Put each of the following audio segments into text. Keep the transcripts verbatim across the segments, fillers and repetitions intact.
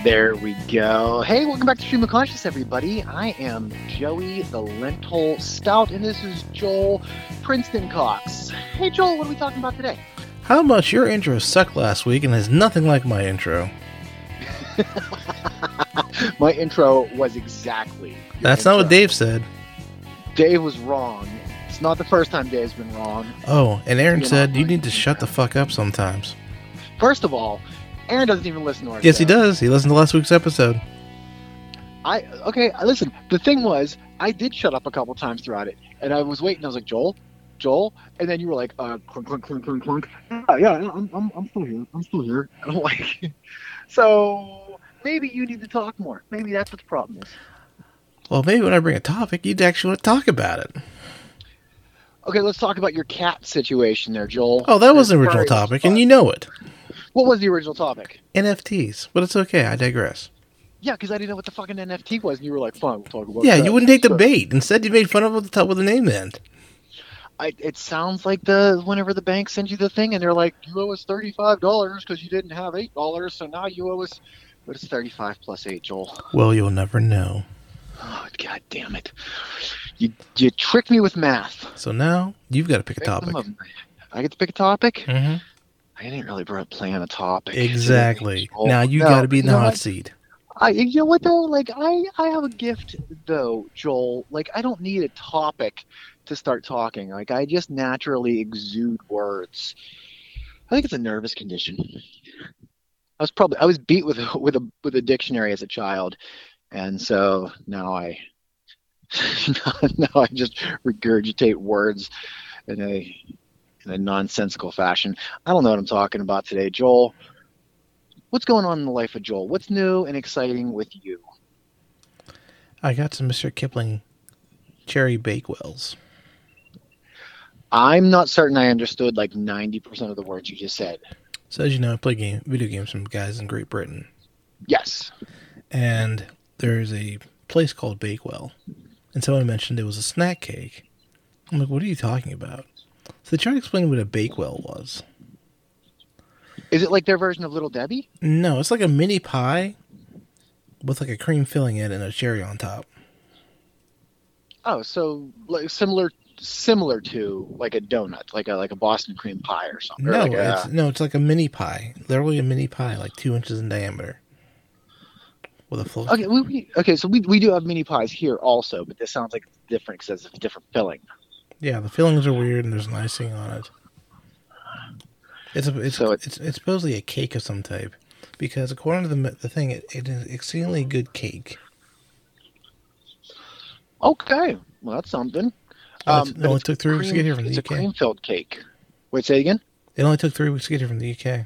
There we go. Hey, welcome back to Stream of Conscious, everybody. I am Joey the Lentil Stout, and this is Joel Princeton Cox. Hey, Joel, what are we talking about today? How much your intro sucked last week and is nothing like my intro. My intro was exactly. That's intro. not what Dave said. Dave was wrong. It's not the first time Dave's been wrong. Oh, and Aaron you said know, you need to shut the fuck up sometimes. First of all, Aaron doesn't even listen to our Yes, show. he does. He listened to last week's episode. I okay. Listen, the thing was, I did shut up a couple times throughout it, and I was waiting. I was like, Joel, Joel, and then you were like, uh, clunk, clunk, clunk, clunk, clunk. Yeah, yeah, I'm, I'm, I'm still here. I'm still here. And I'm like, so maybe you need to talk more. Maybe that's what the problem is. Well, maybe when I bring a topic, you'd actually want to talk about it. Okay, let's talk about your cat situation there, Joel. Oh, that was the As original far as- topic, and you know it. What was the original topic? N F Ts. But it's okay. I digress. Yeah, because I didn't know what the fucking N F T was, and you were like, fine, we'll talk about Yeah, that. you wouldn't take the So- bait. Instead, you made fun of the top with the name end. I, it sounds like the whenever the bank sends you the thing and they're like, you owe us thirty-five dollars because you didn't have eight dollars, so now you owe us, but it's thirty-five plus eight, Joel. Well, you'll never know. Oh, God damn it. You you tricked me with math. So now, you've got to pick a topic. Victim of- I get to pick a topic? Mm-hmm. I didn't really plan a topic. Exactly. Joel. Now you No, got to be in you the know hot what? seat. I, you know what, though? Like, I, I have a gift, though, Joel. Like, I don't need a topic to start talking. Like, I just naturally exude words. I think it's a nervous condition. I was probably I was beat with a, with a with a dictionary as a child, and so now I now I just regurgitate words in a in a nonsensical fashion. I don't know what I'm talking about today, Joel. What's going on in the life of Joel? What's new and exciting with you? I got some Mister Kipling cherry bakewells. I'm not certain I understood like ninety percent of the words you just said. So as you know, I play game, video games from guys in Great Britain. Yes. And there's a place called Bakewell. And someone mentioned it was a snack cake. I'm like, what are you talking about? So they tried to explain what a Bakewell was. Is it like their version of Little Debbie? No, it's like a mini pie with like a cream filling in it and a cherry on top. Oh, so like similar similar to like a donut, like a like a Boston cream pie or something. Or No, like a, it's no, it's like a mini pie. Literally a mini pie, like two inches in diameter. With a full Okay, we, we okay, so we we do have mini pies here also, but this sounds like it's different because it's a different filling. Yeah, the fillings are weird and there's an icing on it. It's a, it's, So it- it's it's supposedly a cake of some type, because according to the the thing, it, it is exceedingly good cake. Okay, well that's something. Oh, it but only it's took three weeks to cream- get here from the It's U a K. cream-filled cake. Wait, say it again. It only took three weeks to get here from the U K.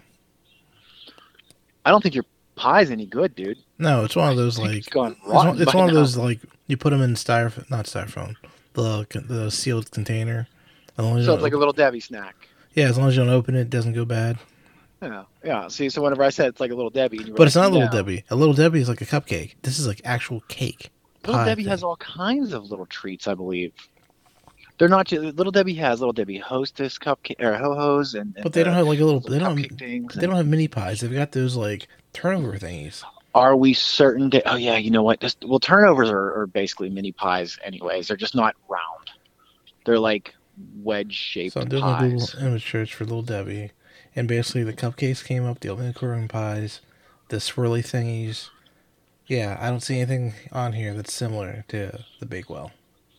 I don't think your pie's any good, dude. No, it's one of those I think like it's gone it's rotten one, it's by one of now. those like you put them in styrofoam, not styrofoam, the the sealed container. As long as you So don't it's like a open- little Debbie snack. yeah, as long as you don't open it, it doesn't go bad. Yeah, yeah. See, so whenever I said it's like a little Debbie, and you were But like, it's not a little no. Debbie. A little Debbie is like a cupcake. This is like actual cake. Little pie Debbie thing. has all kinds of little treats, I believe. They're not just Little Debbie has Little Debbie Hostess cupcake or ho hos and, and But they don't the have like a little. little They don't. cupcake Have, things. they don't have mini pies. They've got those like turnover thingies. Are we certain that? Oh yeah, you know what? Just, well, turnovers are, are basically mini pies, anyways. They're just not round. They're like wedge shaped So I'm doing a pies. Google image search for Little Debbie, and basically the cupcakes came up, the oatmeal cream pies, the swirly thingies. Yeah, I don't see anything on here that's similar to the Bakewell.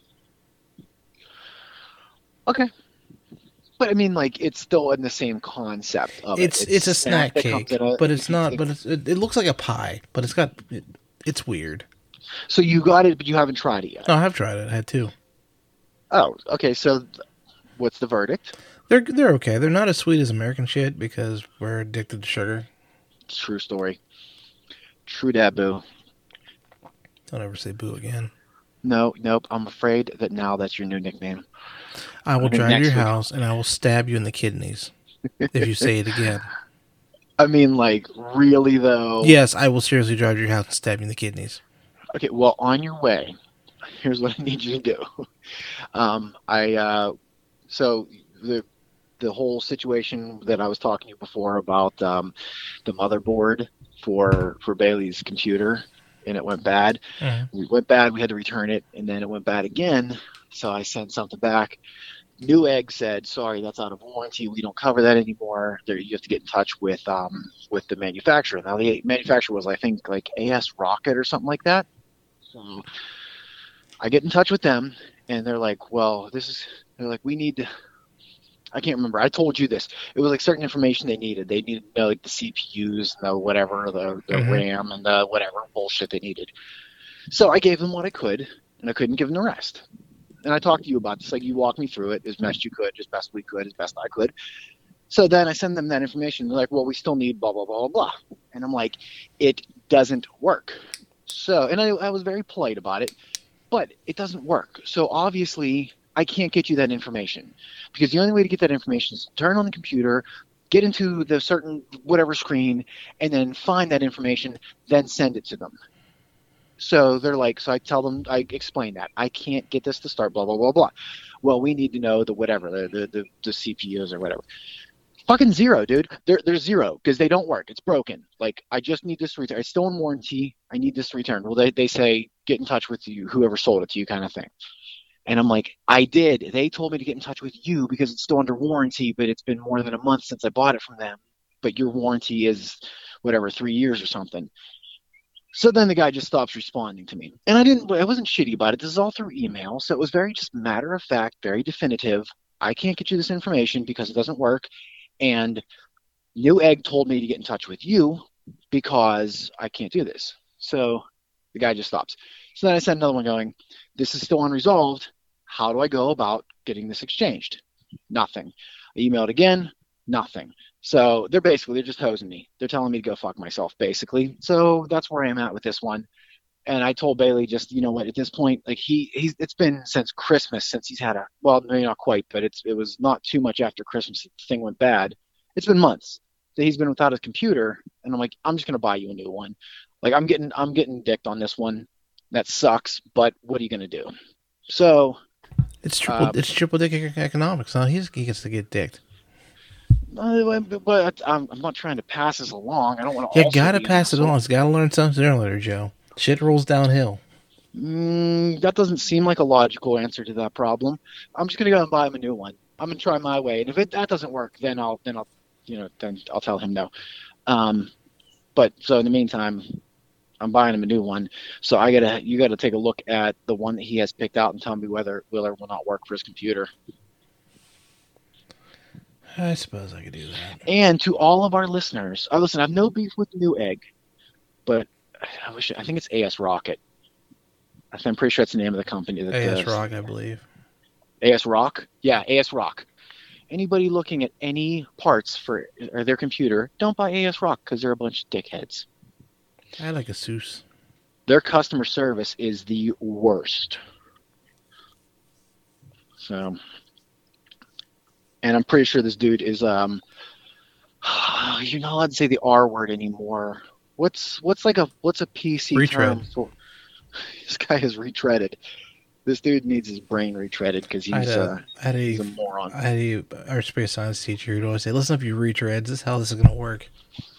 Okay. But I mean, like, it's still in the same concept of It's it. it's a snack that comes cake, in a- but it's not. But it's, it, it looks like a pie, but it's got. It, it's weird. So you got it, but you haven't tried it yet. No, I have tried it. I had two. Oh, okay. So th- what's the verdict? They're they're okay. They're not as sweet as American shit because we're addicted to sugar. True story. True dat, boo. Don't ever say boo again. No, nope. I'm afraid that now that's your new nickname. I will Okay, drive to next your week. house and I will stab you in the kidneys if you say it again. I mean, like, really though. Yes, I will seriously drive to your house and stab you in the kidneys. Okay. Well, on your way, here's what I need you to do. Um, I uh, so the the whole situation that I was talking to you before about um, the motherboard for for Bailey's computer, and it went bad. Mm-hmm. It went bad. We had to return it, and then it went bad again. So I sent something back. Newegg said, "Sorry, that's out of warranty. We don't cover that anymore. There, you have to get in touch with um with the manufacturer." Now the manufacturer was, I think, like A S Rocket or something like that. So I get in touch with them, and they're like, "Well, this is." They're like, "We need to." I can't remember. I told you this. It was like certain information they needed. They needed to know like the C P Us, the whatever, the, the Mm-hmm. RAM, and the whatever bullshit they needed. So I gave them what I could, and I couldn't give them the rest. And I talked to you about this. Like, you walked me through it as best you could, as best we could, as best I could. So then I send them that information. They're like, "Well, we still need blah, blah, blah, blah, blah." And I'm like, it doesn't work. So, and I, I was very polite about it, but it doesn't work. So obviously, I can't get you that information, because the only way to get that information is to turn on the computer, get into the certain whatever screen, and then find that information, then send it to them. So they're like, so I tell them, I explain that I can't get this to start, blah, blah, blah, blah. Well, we need to know the whatever, the the, the, the C P Us or whatever. Fucking zero, dude. They're, they're zero because they don't work. It's broken. Like, I just need this to return. It's still in warranty. I need this to return. Well, they, they say, get in touch with you, whoever sold it to you, kind of thing. And I'm like, I did. They told me to get in touch with you because it's still under warranty, but it's been more than a month since I bought it from them. But your warranty is whatever, three years or something. So then the guy just stops responding to me. And I didn't, I wasn't shitty about it. This is all through email. So it was very just matter of fact, very definitive. I can't get you this information because it doesn't work. And Newegg told me to get in touch with you because I can't do this. So the guy just stops. So then I sent another one going, this is still unresolved. How do I go about getting this exchanged? Nothing. I emailed again, nothing. So they're basically, they're just hosing me. They're telling me to go fuck myself, basically. So that's where I am at with this one. And I told Bailey, just, you know what, at this point, like he, he's, it's been since Christmas since he's had a, well, maybe not quite, but it's, it was not too much after Christmas the thing went bad. It's been months that he's been without his computer. And I'm like, I'm just going to buy you a new one. Like, I'm getting, I'm getting dicked on this one. That sucks, but what are you going to do? So it's triple, um, it's triple dick economics. Huh? He's, he gets to get dicked. Uh, but I'm, I'm not trying to pass this along. I don't want to. You gotta pass it along. It's gotta learn something sooner or later, Joe. Shit rolls downhill. Mm, that doesn't seem like a logical answer to that problem. I'm just gonna go and buy him a new one. I'm gonna try my way, and if it, that doesn't work, then I'll then I'll you know then I'll tell him no. Um, but so in the meantime, I'm buying him a new one. So I gotta you gotta take a look at the one that he has picked out and tell me whether it will or will not work for his computer. I suppose I could do that. And to all of our listeners, uh, listen, I have no beef with Newegg, but I wish I think it's A S Rocket. I'm pretty sure that's the name of the company. That A S does. Rock, I believe. A S Rock? Yeah, A S Rock. Anybody looking at any parts for or their computer, don't buy A S Rock because they're a bunch of dickheads. I like Asus. Their customer service is the worst. So, and I'm pretty sure this dude is um. You're not allowed to say the R word anymore. What's what's like a what's a P C retread. term for? This guy is retreaded. This dude needs his brain retreaded because he's, a, uh, a, he's a moron. I had a our space science teacher who'd always say, "Listen up, you retreads. This is how this is going to work."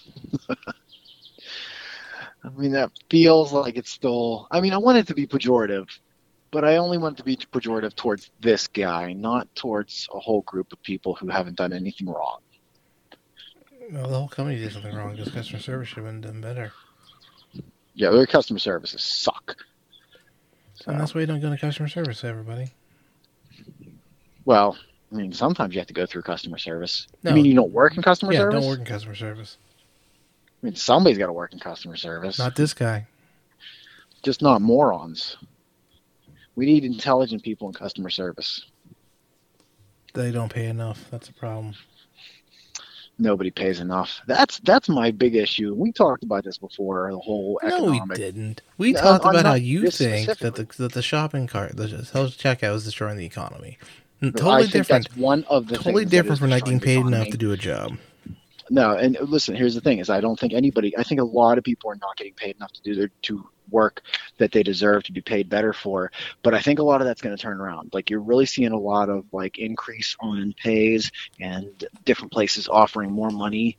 I mean, that feels like it's still. I mean, I want it to be pejorative, but I only want it to be pejorative towards this guy, not towards a whole group of people who haven't done anything wrong. Well, the whole company did something wrong because customer service should have been done better. Yeah, their customer services suck. So. And that's why you don't go to customer service, everybody. Well, I mean, sometimes you have to go through customer service. No. You mean you don't work in customer yeah, service? Yeah, don't work in customer service. I mean, somebody's got to work in customer service. Not this guy. Just not morons. We need intelligent people in customer service. They don't pay enough. That's a problem. Nobody pays enough. That's that's my big issue. We talked about this before. The whole economic. No, we didn't. We no, talked I'm about not, how you think that the that the shopping cart, the self-checkout, is destroying the economy. Totally I think different. That's one of the totally things different from not destroying getting paid the enough to do a job. No, and listen. Here's the thing: is I don't think anybody. I think a lot of people are not getting paid enough to do their to work that they deserve to be paid better for. But I think a lot of that's going to turn around. Like, you're really seeing a lot of like increase on pays and different places offering more money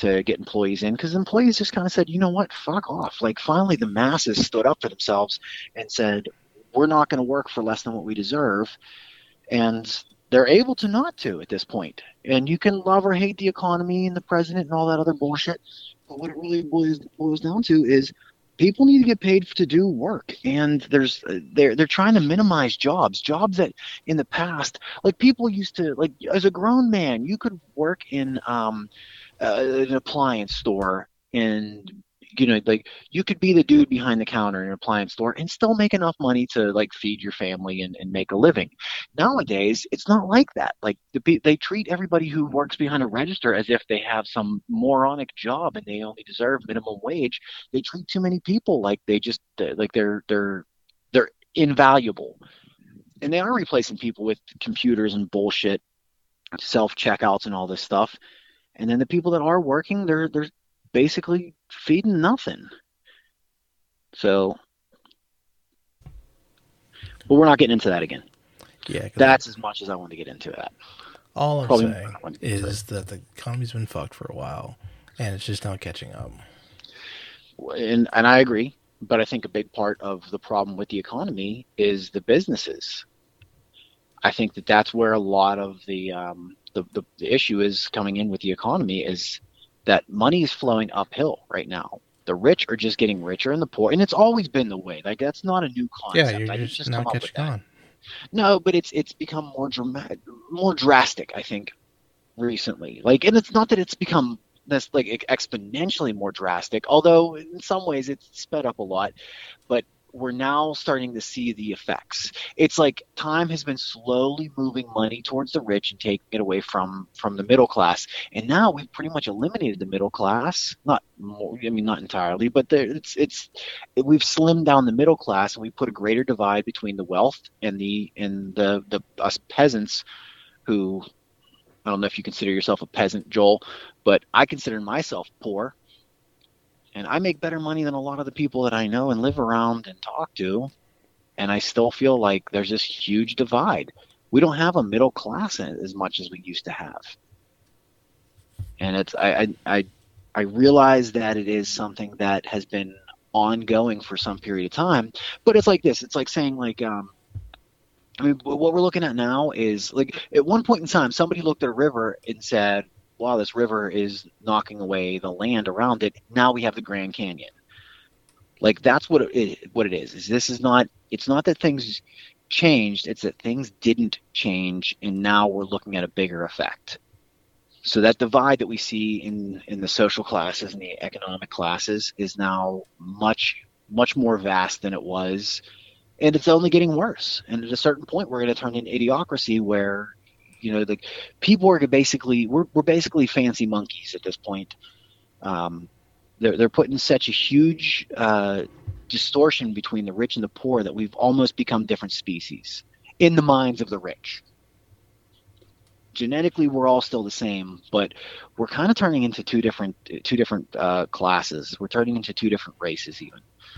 to get employees in, because employees just kind of said, you know what, fuck off. Like finally the masses stood up for themselves and said, we're not going to work for less than what we deserve. And they're able to not to at this point. And you can love or hate the economy and the president and all that other bullshit. But what it really boils, boils down to is people need to get paid to do work. And there's they're they're trying to minimize jobs. Jobs that in the past, like people used to, like as a grown man, you could work in um uh, an appliance store, and you know, like you could be the dude behind the counter in an appliance store and still make enough money to like feed your family and, and make a living. Nowadays, it's not like that. Like the, they treat everybody who works behind a register as if they have some moronic job and they only deserve minimum wage. They treat too many people like they just like they're they're they're invaluable. And they are replacing people with computers and bullshit, self checkouts and all this stuff. And then the people that are working, they're they're basically feeding nothing. So, but we're not getting into that again. Yeah, that's as much as I want to get into that. All I'm Probably saying is that the economy's been fucked for a while, and it's just now catching up. And and I agree, but I think a big part of the problem with the economy is the businesses. I think that that's where a lot of the um, the, the the issue is coming in with the economy, is that money is flowing uphill right now. The rich are just getting richer and the poor, and it's always been the way. Like that's not a new concept. Yeah, you're I just, just now catching on. No, but it's it's become more dramatic, more drastic, I think, recently. Like, and it's not that it's become this like exponentially more drastic, although in some ways it's sped up a lot. But we're now starting to see the effects. It's like time has been slowly moving money towards the rich and taking it away from from the middle class. And now we've pretty much eliminated the middle class. Not more, I mean, not entirely, but there, it's it's we've slimmed down the middle class, and we put a greater divide between the wealth and the and the the us peasants, who I don't know if you consider yourself a peasant, Joel, but I consider myself poor. And I make better money than a lot of the people that I know and live around and talk to. And I still feel like there's this huge divide. We don't have a middle class as much as we used to have. And it's I I I, I realize that it is something that has been ongoing for some period of time. But it's like this. It's like saying like um I mean, what we're looking at now is like at one point in time, somebody looked at a river and said, wow, this river is knocking away the land around it. Now we have the Grand Canyon. Like that's what it, what it is. Is this is not, it's not that things changed. It's that things didn't change. And now we're looking at a bigger effect. So that divide that we see in, in the social classes and the economic classes is now much, much more vast than it was. And it's only getting worse. And at a certain point, we're going to turn into idiocracy where, you know, the people are basically we're we're basically fancy monkeys at this point. Um, they're they're putting such a huge uh, distortion between the rich and the poor that we've almost become different species in the minds of the rich. Genetically, we're all still the same, but we're kind of turning into two different two different uh, classes. We're turning into two different races, even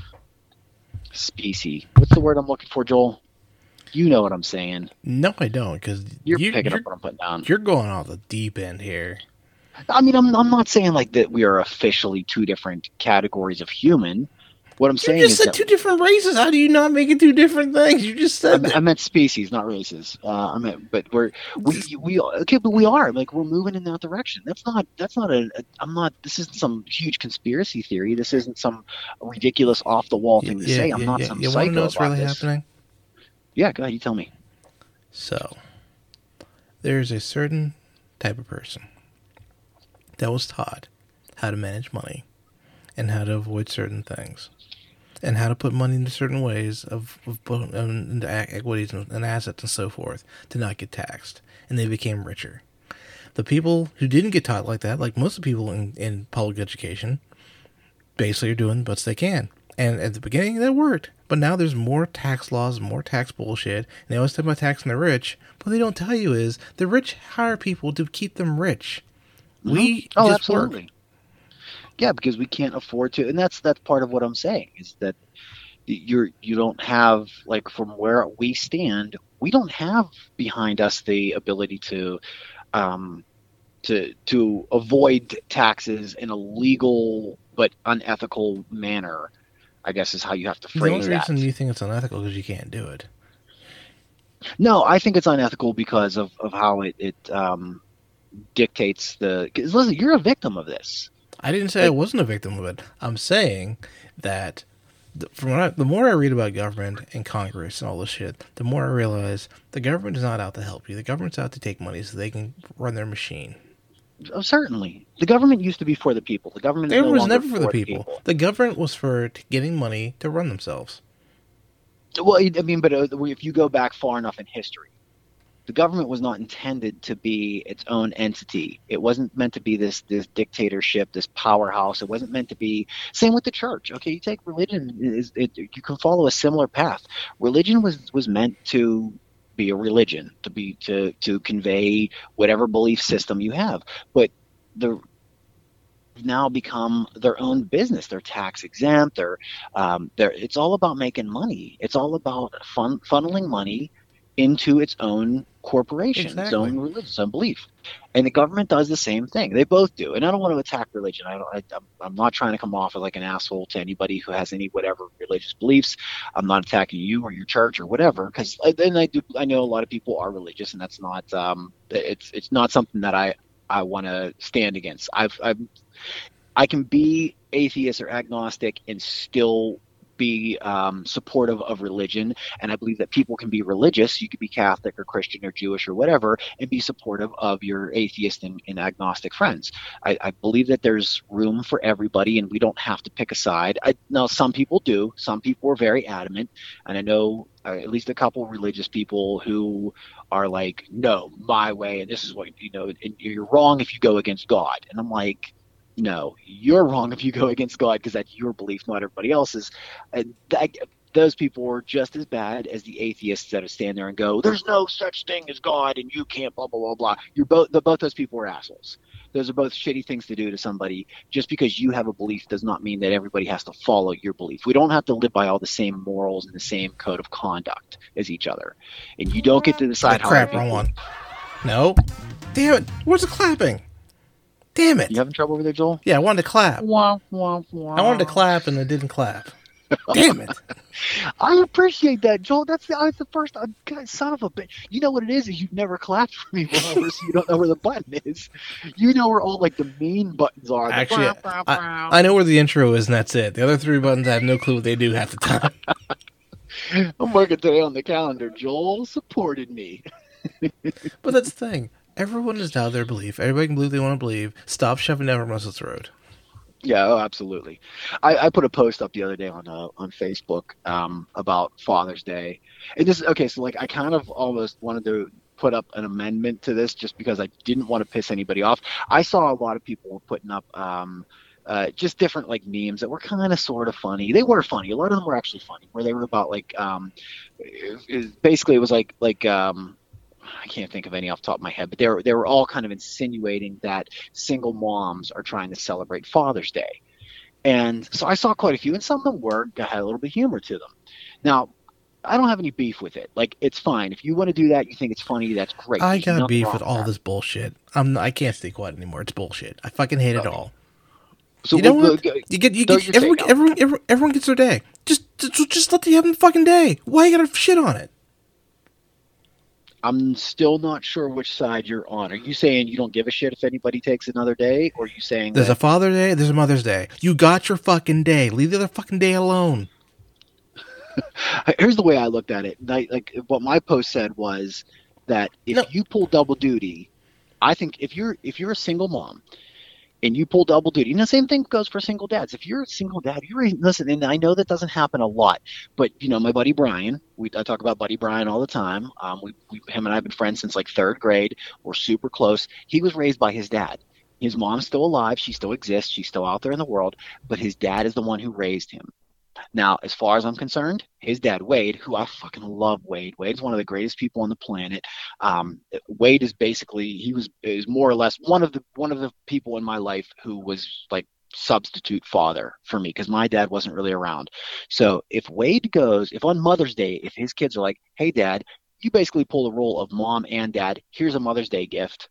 species. What's the word I'm looking for, Joel? You know what I'm saying. No, I don't, because you're you, picking you're, up what I'm putting down. You're going off the deep end here. I mean, I'm I'm not saying like that we are officially two different categories of human. What I'm you saying just is said that two different races. How do you not make it two different things? You just said I, that. I meant species, not races. Uh, I meant, but we're we we okay, but we are like we're moving in that direction. That's not that's not a, a I'm not. This isn't some huge conspiracy theory. This isn't some ridiculous off the wall thing to yeah, say. Yeah, I'm not yeah, some you psycho want to know what's about really this. happening? Yeah, go ahead. You tell me. So, there's a certain type of person that was taught how to manage money and how to avoid certain things and how to put money into certain ways of, of into equities and assets and so forth to not get taxed. And they became richer. The people who didn't get taught like that, like most of the people in, in public education, basically are doing the best they can. And at the beginning, that worked. But now there's more tax laws, more tax bullshit. And they always talk about taxing the rich. But what they don't tell you is the rich hire people to keep them rich. Mm-hmm. We oh, just absolutely. work. Yeah, because we can't afford to. And that's that's part of what I'm saying is that you're you don't have, like, from where we stand, we don't have behind us the ability to um, to to avoid taxes in a legal but unethical manner, I guess is how you have to The phrase only that. reason you think it's unethical is because you can't do it. No, I think it's unethical because of, of how it, it um, dictates the. 'Cause listen, you're a victim of this. I didn't say I Like, wasn't a victim of it. I'm saying that the, from what I, the more I read about government and Congress and all this shit, the more I realize the government is not out to help you. The government's out to take money so they can run their machine. oh, certainly, the government used to be for the people. The government The is no government was longer never for the for the people. people. The government was for t- getting money to run themselves. Well, I mean, but uh, if you go back far enough in history, the government was not intended to be its own entity. It wasn't meant to be this this dictatorship, this powerhouse. It wasn't meant to be. Same with the church. Okay, you take religion, is it, you can follow a similar path. Religion was was meant to be a religion, to be to to convey whatever belief system you have. But the now become their own business. They're tax exempt. They're, um, they're it's all about making money. It's all about fun, funneling money into its own corporation, its Exactly. own religion, its own belief. And the government does the same thing. They both do. And I don't want to attack religion. I don't, I, I'm I'm not trying to come off as like an asshole to anybody who has any whatever religious beliefs. I'm not attacking you or your church or whatever. Because then I do. I know a lot of people are religious, and that's not. Um, it's it's not something that I I want to stand against. I've I've I can be atheist or agnostic and still be um, supportive of religion. And I believe that people can be religious. You could be Catholic or Christian or Jewish or whatever and be supportive of your atheist and, and agnostic friends. I, I believe that there's room for everybody and we don't have to pick a side. I, now, some people do. Some people are very adamant. And I know uh, at least a couple of religious people who are like, no, my way. And this is what, you know, and you're wrong if you go against God. And I'm like, no, you're wrong if you go against God because that's your belief, not everybody else's. And that, those people are just as bad as the atheists that stand there and go, "There's no such thing as God, and you can't blah blah blah blah." You're both the, both those people are assholes. Those are both shitty things to do to somebody. Just because you have a belief does not mean that everybody has to follow your belief. We don't have to live by all the same morals and the same code of conduct as each other. And you don't get to decide The how crap, other wrong people. one. No. Damn it. Where's the clapping? Damn it. You having trouble over there, Joel? Yeah, I wanted to clap. Wah, wah, wah. I wanted to clap and it didn't clap. Damn it. I appreciate that, Joel. That's the, that's the first uh, God, son of a bitch. You know what it is? Is you've never clapped for me before, so you don't know where the button is. You know where all like the main buttons are. The Actually, bow, bow, I, bow. I know where the intro is and that's it. The other three buttons, I have no clue what they do half the time. I'm working today on the calendar. Joel supported me. But that's the thing. Everyone is out their belief. Everybody can believe they want to believe. Stop shoving down everyone else's throat. Yeah, oh, absolutely. I, I put a post up the other day on uh, on Facebook um, about Father's Day, and this okay. So like, I kind of almost wanted to put up an amendment to this just because I didn't want to piss anybody off. I saw a lot of people putting up um, uh, just different like memes that were kind of sort of funny. They were funny. A lot of them were actually funny, where they were about like um, it, it, basically it was like like. Um, I can't think of any off the top of my head, but they were they were all kind of insinuating that single moms are trying to celebrate Father's Day, and so I saw quite a few, and some of them were had a little bit of humor to them. Now, I don't have any beef with it. Like, it's fine if you want to do that. You think it's funny? That's great. I There's got nothing beef wrong with all that. this bullshit. I'm I can't stay quiet anymore. It's bullshit. I fucking hate it Okay. all. So You know we'll, what? go- You get you throw get your everyone, take out. everyone everyone everyone gets their day. Just just, just let them have a fucking day. Why you gotta shit on it? I'm still not sure which side you're on. Are you saying you don't give a shit if anybody takes another day, or are you saying There's that a Father's Day. There's a Mother's Day. You got your fucking day. Leave the other fucking day alone. here's the way I looked at it. Like, like what my post said was that if No. you pull double duty, I think if you're if you're a single mom and you pull double duty, and the same thing goes for single dads. If you're a single dad, you're listen, and I know that doesn't happen a lot, but you know, my buddy Brian, we I talk about buddy Brian all the time. Um, we, we him and I have been friends since like third grade. We're super close. He was raised by his dad. His mom's still alive. She still exists. She's still out there in the world, but his dad is the one who raised him. Now, as far as I'm concerned, his dad, Wade, who I fucking love Wade. Wade's one of the greatest people on the planet. Um, Wade is basically he was is more or less one of the one of the people in my life who was like substitute father for me because my dad wasn't really around. So if Wade goes, if on Mother's Day, if his kids are like, "Hey, Dad, you basically pull the role of mom and dad. Here's a Mother's Day gift."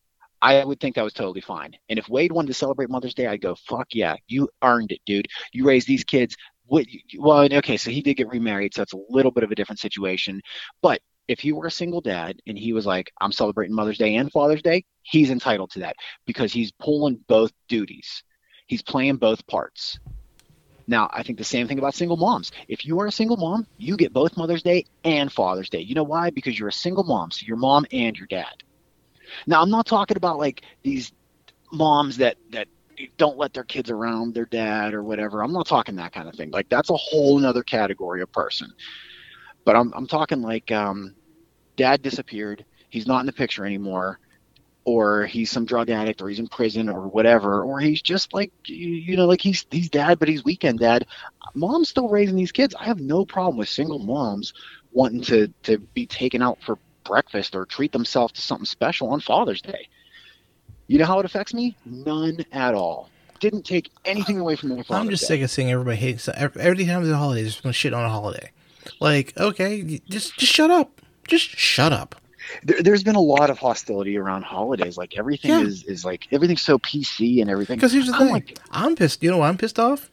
I would think that was totally fine. And if Wade wanted to celebrate Mother's Day, I'd go, fuck yeah, you earned it, dude. You raised these kids. What, well, okay, so he did get remarried, so it's a little bit of a different situation. But if he were a single dad and he was like, I'm celebrating Mother's Day and Father's Day, he's entitled to that because he's pulling both duties. He's playing both parts. Now, I think the same thing about single moms. If you are a single mom, you get both Mother's Day and Father's Day. You know why? Because you're a single mom, so your mom and your dad. Now, I'm not talking about like these moms that that don't let their kids around their dad or whatever. I'm not talking that kind of thing. Like that's a whole nother category of person. But I'm I'm talking like um, dad disappeared. He's not in the picture anymore, or he's some drug addict, or he's in prison, or whatever, or he's just like you, you know, like he's he's dad, but he's weekend dad. Mom's still raising these kids. I have no problem with single moms wanting to to be taken out for breakfast or treat themselves to something special on Father's Day. You know how it affects me? None at all. Didn't take anything away from my Father's I'm just Day. sick of seeing everybody hates every time there's a holiday. There's some shit on a holiday. Like, okay, just just shut up. Just shut up. There, there's been a lot of hostility around holidays. Like everything Yeah. is is like everything's so P C and everything. Because here's the I'm thing. like, I'm pissed. You know why I'm pissed off?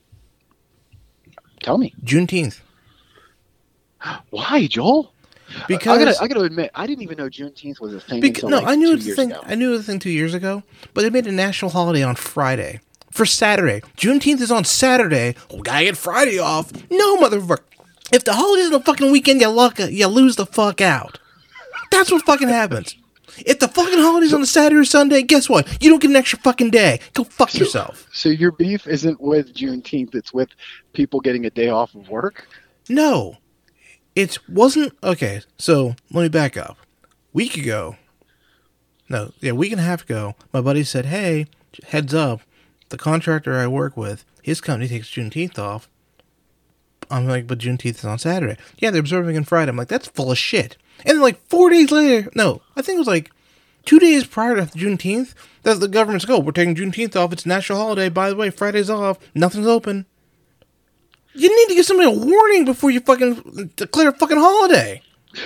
tell me Juneteenth. why, Joel? Because I gotta, I gotta admit, I didn't even know Juneteenth was a thing Because, until no, like I knew two it was the years thing. ago. I knew it was the thing two years ago, but they made a national holiday on Friday for Saturday. Juneteenth is on Saturday. We gotta get Friday off. No, motherfucker. If the holiday's on the fucking weekend, you luck, you lose the fuck out. That's what fucking happens. If the fucking holiday's on a Saturday or Sunday, guess what? You don't get an extra fucking day. Go fuck yourself. So your beef isn't with Juneteenth; it's with people getting a day off of work. No, it wasn't. Okay, so let me back up. Week ago, no, yeah, a week and a half ago, my buddy said, hey, heads up, the contractor I work with, his company takes Juneteenth off. I'm like, but Juneteenth is on Saturday. Yeah, they're observing on Friday. I'm like, that's full of shit. And then like four days later, no, I think it was like two days prior to Juneteenth, that the government's go, we're taking Juneteenth off. It's a national holiday. By the way, Friday's off. Nothing's open. You need to give somebody a warning before you fucking declare a fucking holiday.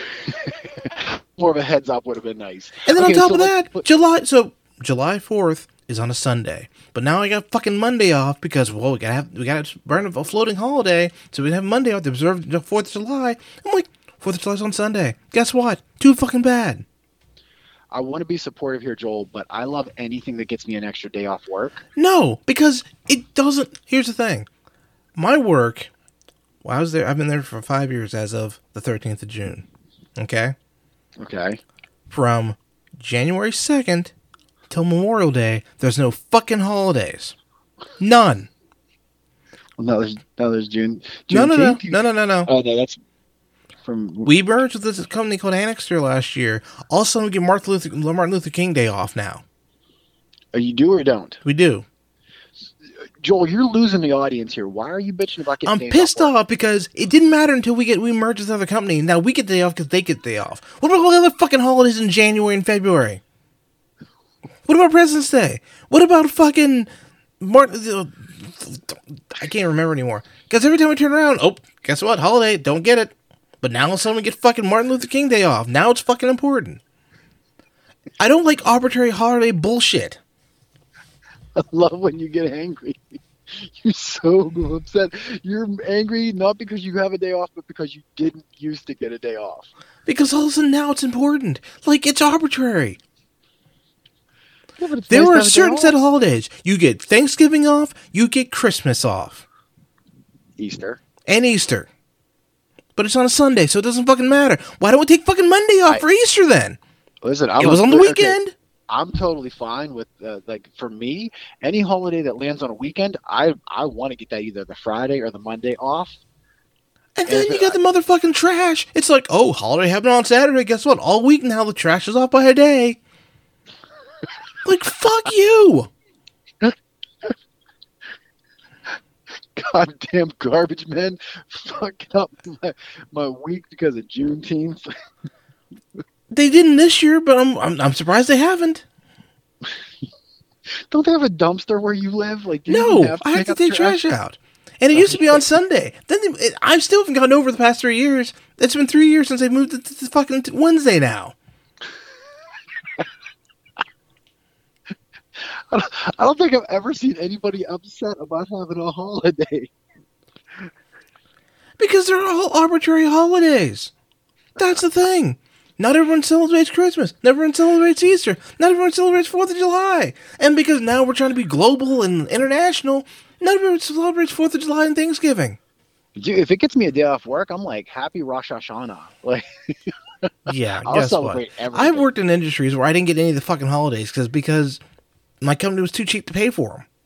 More of a heads up would have been nice. And then Okay, on top so of let's that, put- July, so July fourth is on a Sunday. But now I got fucking Monday off because, well, we gotta have, we gotta burn a floating holiday, so we have Monday off to observe the fourth of July. I'm like, fourth of July's on Sunday. Guess what? Too fucking bad. I want to be supportive here, Joel, but I love anything that gets me an extra day off work. No, because it doesn't. Here's the thing. My work, well, I was there, I've been there for five years as of the thirteenth of June. Okay? Okay. From January second till Memorial Day, there's no fucking holidays. None. Well, no, there's no, there's June. No, no, no, Juneteenth, you- no, no, no, no. Oh no, that's from. We merged with this company called Annixter last year. All of a sudden, we get Martin Luther, Martin Luther King Day off now. Are you do or don't? We do. Joel, you're losing the audience here. Why are you bitching about getting I'm days pissed off? work? off because it didn't matter until we get we merged with another company. Now we get the day off because they get the day off. What about all the other fucking holidays in January and February? What about President's Day? What about fucking Martin? I can't remember anymore. Because every time I turn around, oh, guess what? Holiday, don't get it. But now all of a sudden we get fucking Martin Luther King Day off. Now it's fucking important. I don't like arbitrary holiday bullshit. I love when you get angry. You're so upset. You're angry not because you have a day off, but because you didn't used to get a day off. Because all of a sudden now it's important. Like, it's arbitrary. Yeah, but it's There nice were to a have day certain off. set of holidays. You get Thanksgiving off, you get Christmas off, Easter. and Easter. But it's on a Sunday, so it doesn't fucking matter. Why don't we take fucking Monday off I- for Easter then? Listen, I'm It was a- on the okay, weekend. I'm totally fine with uh, like for me, any holiday that lands on a weekend, I I want to get that either the Friday or the Monday off. And then if you it- got the motherfucking trash. It's like, oh, holiday happened on Saturday. Guess what? All week now the trash is off by a day. Like, fuck you. Goddamn garbage men, fucking up my, my week because of Juneteenth. They didn't this year, but I'm I'm, I'm surprised they haven't. Don't they have a dumpster where you live? Like, do you No, even have I have to up take trash out. And it used to be on Sunday. Then they, it, I still haven't gotten over the past three years. It's been three years since they moved it to, to fucking Wednesday now. I don't, I don't think I've ever seen anybody upset about having a holiday. Because they're all arbitrary holidays. That's the thing. Not everyone celebrates Christmas. Not everyone celebrates Easter. Not everyone celebrates fourth of July. And because now we're trying to be global and international, not everyone celebrates fourth of July and Thanksgiving. Dude, if it gets me a day off work, I'm like, happy Rosh Hashanah. Like, Yeah, I'll guess what? celebrate everything. I've worked in industries where I didn't get any of the fucking holidays cause, because my company was too cheap to pay for them.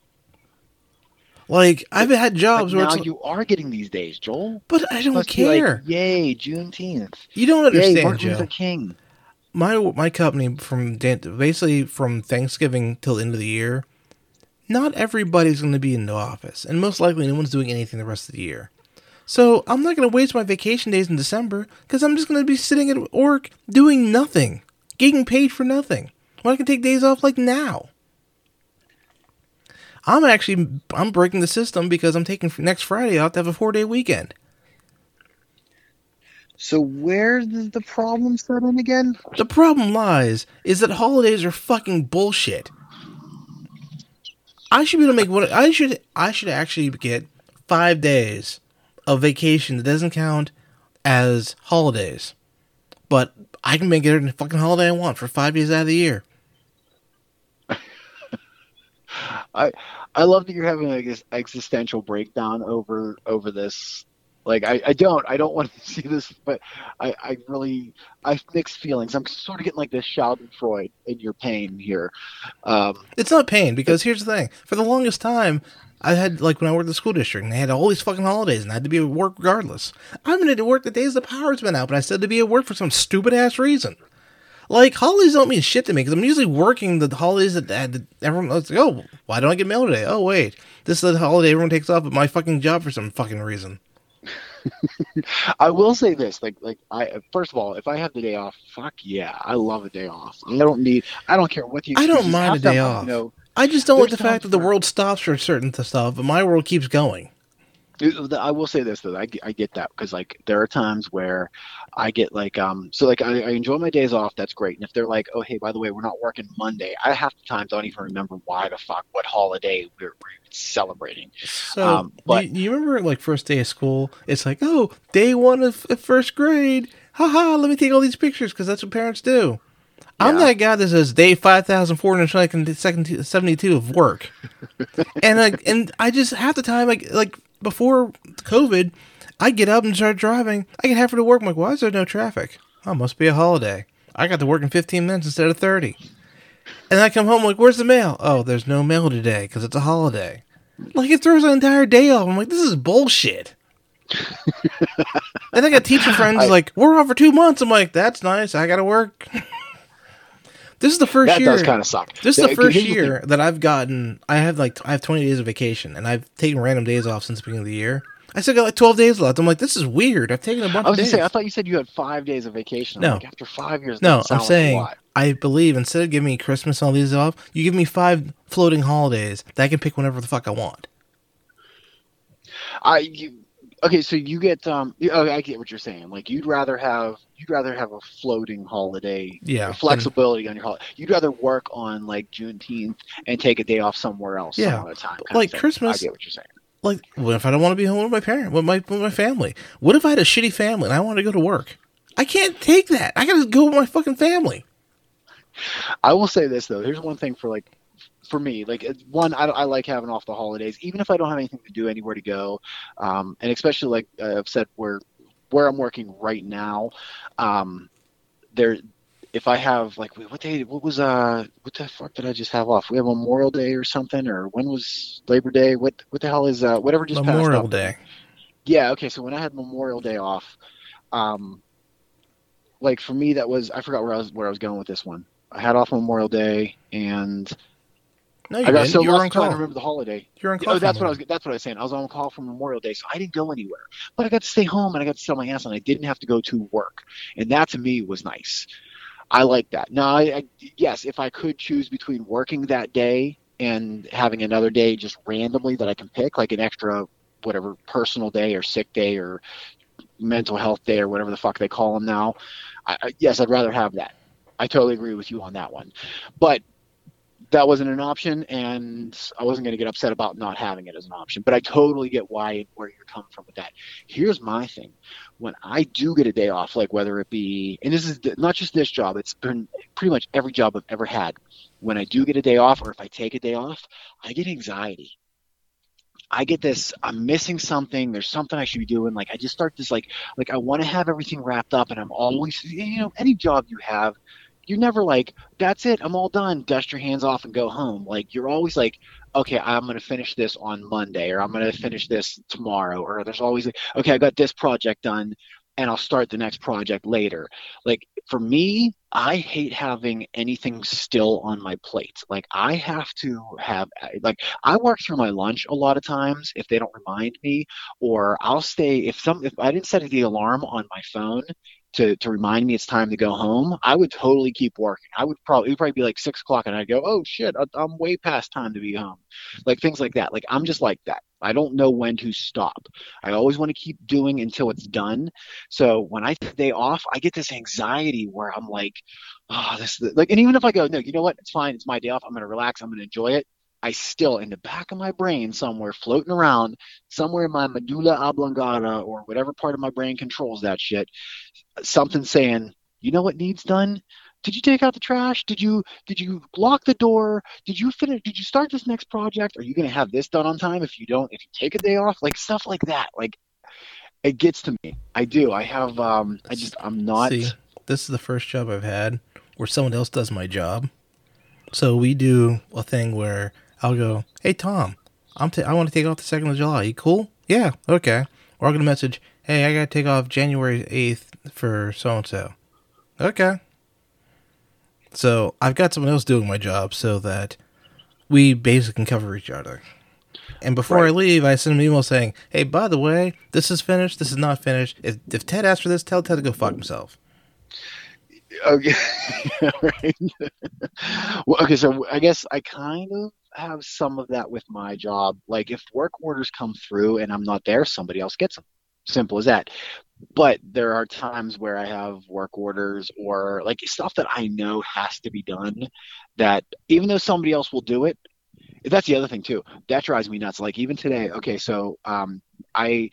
Like, I've had jobs But where now it's... you are getting these days, Joel. But I don't Must be care. like, yay, Juneteenth. You don't Yay, understand, Martin Joe. Luther King. My my company, from Dan- basically from Thanksgiving till the end of the year, not everybody's going to be in the office, and most likely no one's doing anything the rest of the year. So I'm not going to waste my vacation days in December because I'm just going to be sitting at work doing nothing, getting paid for nothing. When I can take days off like now. I'm actually I'm breaking the system because I'm taking next Friday off to have a four day weekend. So where does the problem set in again? The problem lies is that holidays are fucking bullshit. I should be able to make what I should. I should actually get five days of vacation that doesn't count as holidays, but I can make it any fucking holiday I want for five days out of the year. I I love that you're having like this existential breakdown over over this. Like I, I don't I don't want to see this, but I, I really I have mixed feelings. I'm sort of getting like this Schadenfreude in your pain here. Um, It's not pain because here's the thing: for the longest time, I had like when I worked at the school district, and they had all these fucking holidays, and I had to be at work regardless. I'm gonna to work the days the power's been out, but I still had to be at work for some stupid ass reason. Like, holidays don't mean shit to me, because I'm usually working the holidays that, that everyone, like, oh, why don't I get mail today? Oh, wait, this is the holiday everyone takes off at my fucking job for some fucking reason. I will say this, like like I first of all, if I have the day off, fuck yeah, I love a day off. I don't need, I don't care what the I don't excuses. mind a Half the day time, off. You know, I just don't like the there's fact that times the where- world stops for certain stuff, but my world keeps going. I will say this though, I, get- I get that because like there are times where I get like um so like I, I enjoy my days off, that's great, and if they're like, oh hey, by the way, we're not working Monday, I half the times don't even remember why the fuck what holiday we're, we're celebrating. So, Um, but- you, you remember, like, first day of school, it's like, oh, day one of, of first grade, haha, let me take all these pictures, because that's what parents do. I'm Yeah. that guy that says day five thousand four hundred seventy-two of work. and like, and I just, half the time, like, like before COVID, I get up and start driving. I get halfway to work. I'm like, why is there no traffic? Oh, must be a holiday. I got to work in fifteen minutes instead of thirty. And then I come home, like, where's the mail? Oh, there's no mail today because it's a holiday. Like, it throws an entire day off. I'm like, this is bullshit. And I got teacher friends I- like, we're off for two months. I'm like, that's nice. I got to work. This is the first that year. does kind of suck. This is the Yeah, first here's the year that I've gotten. I have like I have twenty days of vacation, and I've taken random days off since the beginning of the year. I still got like twelve days left. I'm like, this is weird. I've taken a bunch I was of gonna days. say, I thought you said you had five days of vacation. I'm No. like, after five years, it no, doesn't I'm sound like a saying lot. I believe instead of giving me Christmas and all these off, you give me five floating holidays that I can pick whenever the fuck I want. I you, okay, so you get um. you- Oh, I get what you're saying. Like you'd rather have you'd rather have a floating holiday, Yeah, or flexibility on your holiday. You'd rather work on like Juneteenth and take a day off somewhere else. Yeah, some other time. kind of like thing. Christmas- I get what you're saying. Like, what if I don't want to be home with my parent, with my with my family? What if I had a shitty family and I wanted to go to work? I can't take that. I gotta go with my fucking family. I will say this though. Here's one thing for like, for me, like it's- one, I, I like having off the holidays, even if I don't have anything to do, anywhere to go, um, and especially like uh, I've said, where where I'm working right now, um, there, if I have like what day, what was uh, what the fuck did I just have off? We have Memorial Day or something, or when was Labor Day? What what the hell is uh, whatever just passed Memorial up. Day. Yeah, okay. So when I had Memorial Day off, um, like for me, that was I forgot where I was where I was going with this one. I had off Memorial Day, and No, you I got didn't. so You were on lost trying to call. remember the holiday. You're on call. Oh, that's for what I was. That's what I was saying. I was on call for Memorial Day, so I didn't go anywhere. But I got to stay home and I got to sell my ass, and I didn't have to go to work, and that to me was nice. I like that. Now, I, I yes, if I could choose between working that day and having another day just randomly that I can pick, like an extra whatever personal day or sick day or mental health day or whatever the fuck they call them now, I, I, yes, I'd rather have that. I totally agree with you on that one. But that wasn't an option, and I wasn't going to get upset about not having it as an option. But I totally get why where you're coming from with that. Here's my thing: when I do get a day off, like whether it be, and this is not just this job, it's been pretty much every job I've ever had. When I do get a day off, or if I take a day off, I get anxiety. I get this, I'm missing something. There's something I should be doing. Like I just start this like like I want to have everything wrapped up, and I'm always, you know, any job you have, you're never like, that's it, I'm all done. Dust your hands off and go home. Like you're always like, okay, I'm gonna finish this on Monday, or I'm gonna finish this tomorrow, or there's always like, okay, I got this project done and I'll start the next project later. Like for me, I hate having anything still on my plate. Like I have to have like I work through my lunch a lot of times if they don't remind me, or I'll stay if some if I didn't set the alarm on my phone to to remind me it's time to go home, I would totally keep working. I would probably it would probably be like six o'clock, and I'd go, oh shit, I- I'm way past time to be home, like things like that. Like I'm just like that. I don't know when to stop. I always want to keep doing until it's done. So when I take a day off, I get this anxiety where I'm like, oh, this like, and even if I go, no, you know what, it's fine, it's my day off, I'm gonna relax, I'm gonna enjoy it. I still, in the back of my brain, somewhere floating around, somewhere in my medulla oblongata or whatever part of my brain controls that shit, something saying, you know what needs done? Did you take out the trash? Did you did you lock the door? Did you finish did you start this next project? Are you gonna have this done on time if you don't, if you take a day off? Like stuff like that. Like it gets to me. I do. I have um I just I'm See, not this is the first job I've had where someone else does my job. So we do a thing where I'll go, hey, Tom, I'm ta- I want to take off the second of July. You cool? Yeah, okay. Or I'll get a message, hey, I got to take off January eighth for so-and-so. Okay. So I've got someone else doing my job so that we basically can cover each other. And before I right. leave, I send him an email saying, hey, by the way, this is finished, this is not finished. If, if Ted asks for this, tell Ted to go fuck himself. Okay. Right. Well, okay, so I guess I kind of have some of that with my job. Like if work orders come through and I'm not there, somebody else gets them. Simple as that. But there are times where I have work orders or like stuff that I know has to be done that even though somebody else will do it, that's the other thing too. That drives me nuts. Like even today, okay, so um I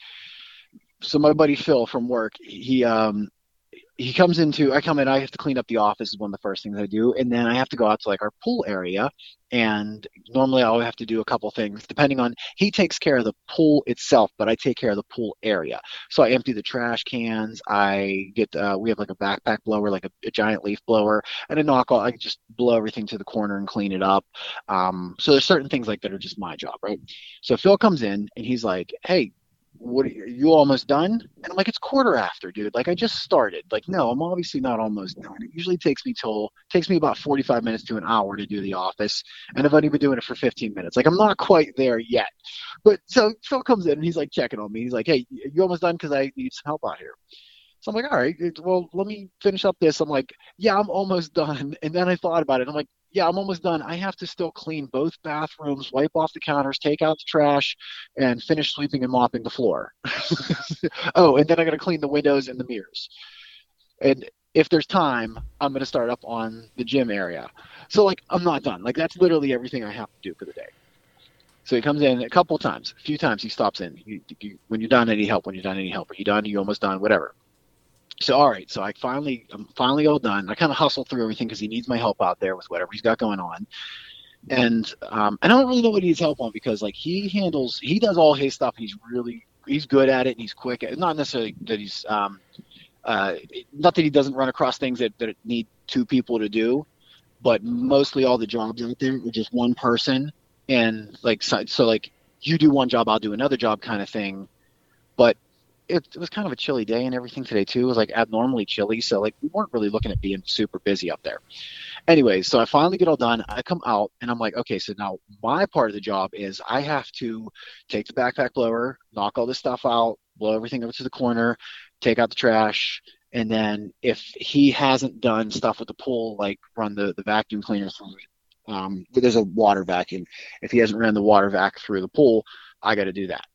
so my buddy Phil from work, he um he comes into I come in, I have to clean up the office is one of the first things I do, and then I have to go out to like our pool area, and normally I'll have to do a couple things depending on he takes care of the pool itself, but I take care of the pool area. So I empty the trash cans, I get uh, we have like a backpack blower, like a, a giant leaf blower, and I knock all I just blow everything to the corner and clean it up. Um, so there's certain things like that are just my job, right? So Phil comes in and he's like, hey, what are you, are you almost done? And I'm like, it's quarter after, dude. Like I just started. Like, no, I'm obviously not almost done. It usually takes me till takes me about forty-five minutes to an hour to do the office. And I've only been doing it for fifteen minutes. Like I'm not quite there yet. But so Phil comes in and he's like checking on me. He's like, hey, you almost done? Because I need some help out here. So I'm like, all right, well, let me finish up this. I'm like, yeah, I'm almost done. And then I thought about it. I'm like, yeah, I'm almost done. I have to still clean both bathrooms, wipe off the counters, take out the trash, and finish sweeping and mopping the floor. Oh, and then I got to clean the windows and the mirrors. And if there's time, I'm going to start up on the gym area. So, like, I'm not done. Like, that's literally everything I have to do for the day. So he comes in a couple times, a few times he stops in. You, you, when you're done, I need help. When you're done, I need help. Are you done? Are you almost done? Whatever. So all right, so I finally I'm finally all done. I kind of hustle through everything because he needs my help out there with whatever he's got going on. And um, and I don't really know what he needs help on because like he handles he does all his stuff. He's really he's good at it and he's quick. At, not necessarily that he's um, uh, not that he doesn't run across things that, that need two people to do, but mostly all the jobs out there are just one person. And like so, so like you do one job, I'll do another job kind of thing. But it, it was kind of a chilly day and everything today too. It was like abnormally chilly, so like we weren't really looking at being super busy up there. Anyways, so I finally get all done. I come out and I'm like, okay, so now my part of the job is I have to take the backpack blower, knock all this stuff out, blow everything over to the corner, take out the trash, and then if he hasn't done stuff with the pool, like run the the vacuum cleaner through it. Um, there's a water vacuum. If he hasn't ran the water vac through the pool, I got to do that.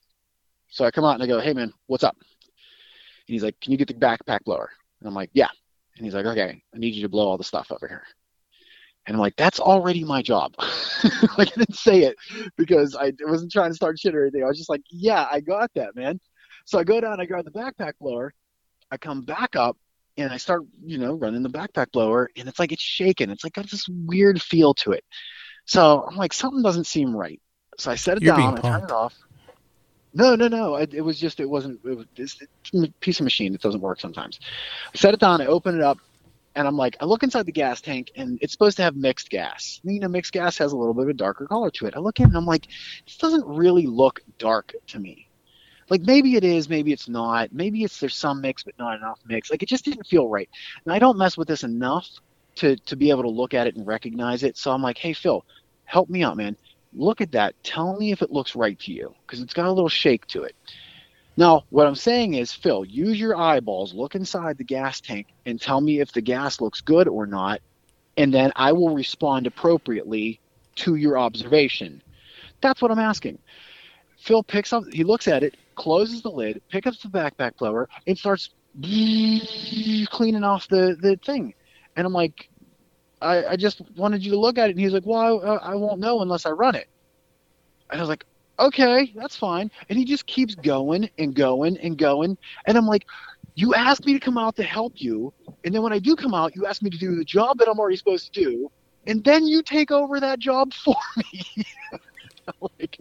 So I come out and I go, hey man, what's up? And he's like, can you get the backpack blower? And I'm like, yeah. And he's like, okay, I need you to blow all the stuff over here. And I'm like, that's already my job. Like, I didn't say it because I wasn't trying to start shit or anything. I was just like, yeah, I got that, man. So I go down, I grab the backpack blower, I come back up, and I start, you know, running the backpack blower, and it's like it's shaking. It's like got this weird feel to it. So I'm like, something doesn't seem right. So I set it You're being down, I turn it punked. off. No, no, no. It, it was just, it wasn't, it was this piece of machine. It doesn't work sometimes. I set it down, I open it up, and I'm like, I look inside the gas tank, and it's supposed to have mixed gas. You know, mixed gas has a little bit of a darker color to it. I look in, and I'm like, this doesn't really look dark to me. Like, maybe it is, maybe it's not. Maybe it's there's some mix, but not enough mix. Like, it just didn't feel right. And I don't mess with this enough to to be able to look at it and recognize it. So I'm like, hey, Phil, help me out, man. Look at that. Tell me if it looks right to you, because it's got a little shake to it. Now, what I'm saying is, Phil, use your eyeballs, look inside the gas tank, and tell me if the gas looks good or not, and then I will respond appropriately to your observation. That's what I'm asking. Phil picks up, he looks at it, closes the lid, picks up the backpack blower, and starts cleaning off the, the thing. And I'm like, I, I just wanted you to look at it. And he's like, well, I, I won't know unless I run it. And I was like, okay, that's fine. And he just keeps going and going and going. And I'm like, you asked me to come out to help you. And then when I do come out, you ask me to do the job that I'm already supposed to do. And then you take over that job for me. Like,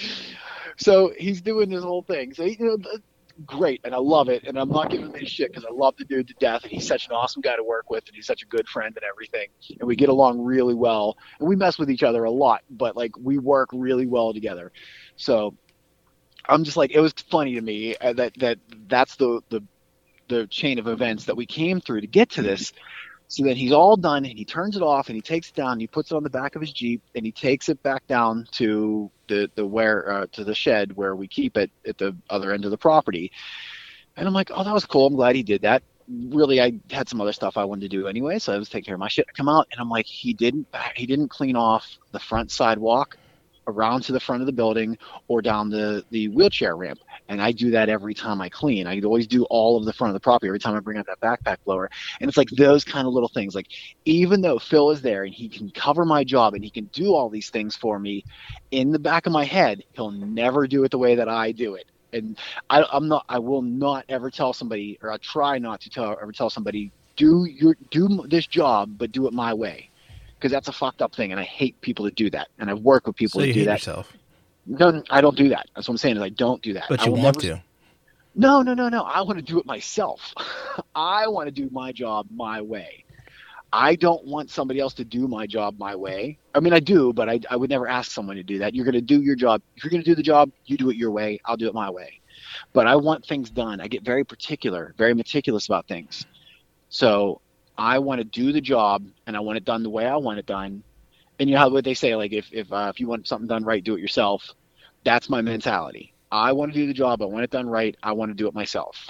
so he's doing this whole thing. So, you know, great. And I love it. And I'm not giving him any shit because I love the dude to death. And he's such an awesome guy to work with. And he's such a good friend and everything. And we get along really well. And we mess with each other a lot. But, like, we work really well together. So I'm just like, it was funny to me that that that's the, the the chain of events that we came through to get to this. So then he's all done, and he turns it off, and he takes it down, and he puts it on the back of his Jeep, and he takes it back down to the the where uh, to the shed where we keep it at the other end of the property. And I'm like, oh, that was cool. I'm glad he did that. Really, I had some other stuff I wanted to do anyway, so I was taking care of my shit. I come out, and I'm like, he didn't he didn't clean off the front sidewalk around to the front of the building or down the, the wheelchair ramp. And I do that every time I clean. I always do all of the front of the property every time I bring out that backpack blower. And it's like those kind of little things. Like, even though Phil is there and he can cover my job and he can do all these things for me, in the back of my head, he'll never do it the way that I do it. And I, I'm not, I will not ever tell somebody, or I try not to tell, ever tell somebody, do your, do this job, but do it my way. Because that's a fucked up thing, and I hate people that do that. And I've worked with people So that you do hate that. yourself. No, I don't do that. That's what I'm saying. Is I don't do that. But I you will want never... to. No, no, no, no. I want to do it myself. I want to do my job my way. I don't want somebody else to do my job my way. I mean, I do, but I, I would never ask someone to do that. You're going to do your job. If you're going to do the job, you do it your way. I'll do it my way. But I want things done. I get very particular, very meticulous about things. So I want to do the job, and I want it done the way I want it done. And you know how what they say, like, if if uh, if you want something done right, do it yourself. That's my mentality. I want to do the job. I want it done right. I want to do it myself.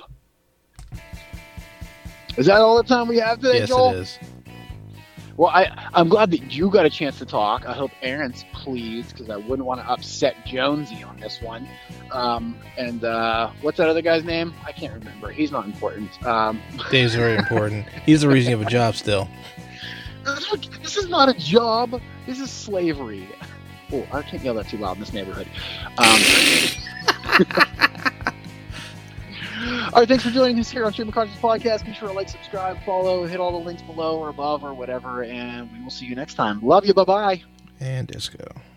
Is that all the time we have today, Yes, Joel? it is. Well, I, I'm glad that you got a chance to talk. I hope Aaron's pleased, because I wouldn't want to upset Jonesy on this one. Um, and uh, what's that other guy's name? I can't remember. He's not important. Um, Dave's very important. He's the reason you have a job still. This is not a job. This is slavery. Oh, I can't yell that too loud in this neighborhood. Um, all right, thanks for joining us here on Stream of Conscious Podcast. Be sure to like, subscribe, follow, hit all the links below or above or whatever, and we will see you next time. Love you. Bye-bye. And disco.